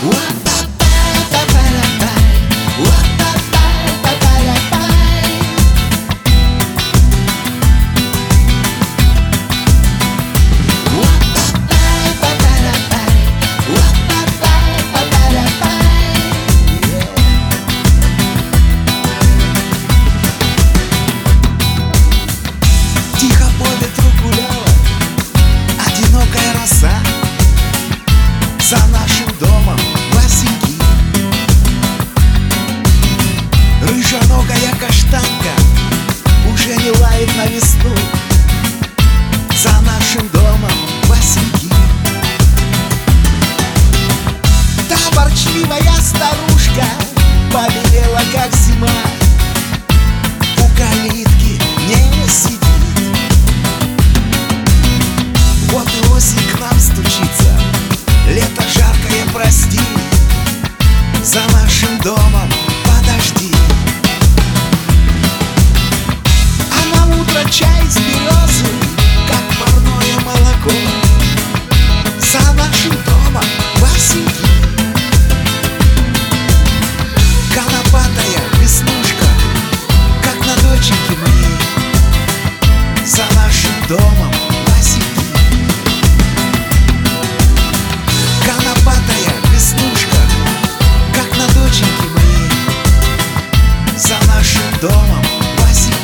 Тихо по ветру гуляла одинокая роса. За нашим домом босяки. Рыжоногая каштанка уже не лает на весну. За нашим домом босяки. Та ворчливая старушка побелела, как зима. У калитки не сидит. Вот и осень к нам стучится. Лето жаркое, прости. За нашим домом подожди. А на утро чай с березы, как парное молоко. За нашим домом босяки. Конопатая веснушка, как на доченьке моей. За нашим домом босяки. Конопатая веснушка, как на доченьке моей. За нашим домом босяки.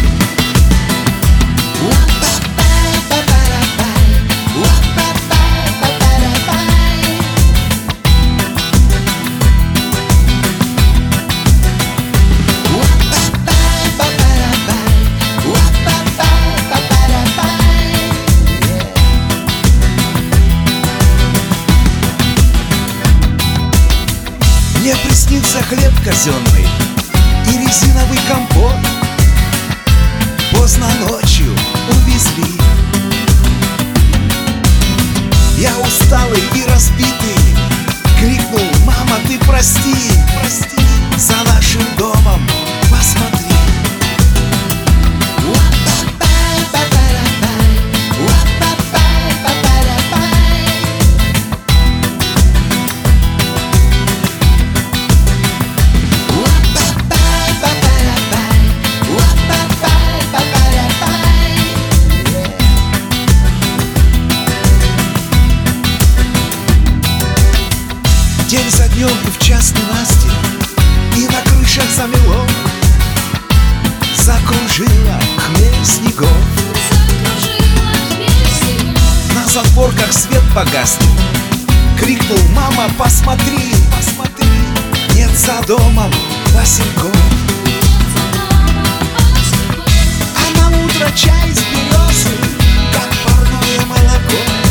Мне приснился хлеб казенный и резиновый компот. Поздно ночью увезли. Я усталый и разбитый крикнул: мама, ты прости, прости. За нашим домом посмотри. День за днем и в час ненастья, и на крышах замело. Закружила хмель снегов. На задворках свет погаснет. Крикнул: мама, посмотри, посмотри. Нет за домом босиков. А на утро чай с березы, как парное молоко.